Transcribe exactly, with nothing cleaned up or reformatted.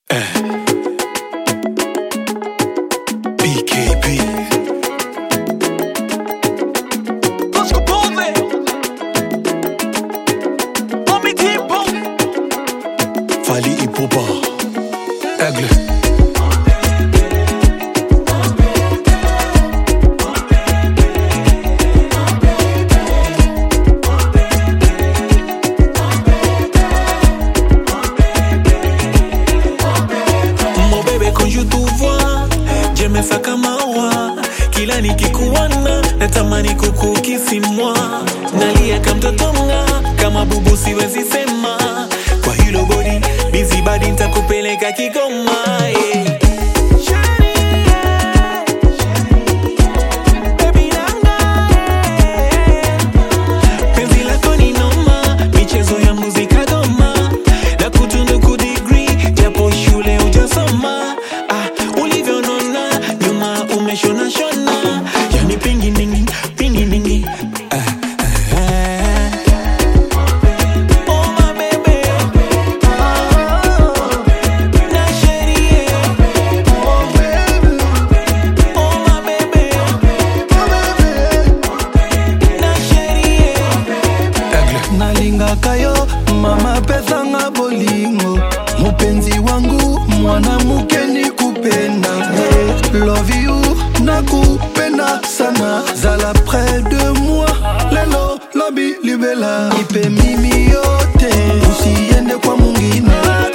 B K B Fally Ipupa Aigle Mon bébé quand je te vois Jeme sakamawa Kila nikikuona natamani kukukisi mwa Nalia kama mtotonga Kama bubu siwezi sema Kwa hilo body busy body nitakupeleka Kigoma yeah. Kayo mama pethanga bolingo mupenzi wangu mwana mukeni kupenda love you nakupenda sana zala près de moi lelo lobi libela ipe mimi yote usiende kwa mungine